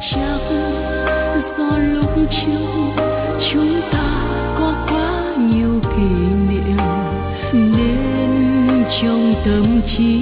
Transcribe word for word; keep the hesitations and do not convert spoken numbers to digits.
Chắc do lúc trước chúng ta có quá nhiều kỷ niệm, nên trong tâm trí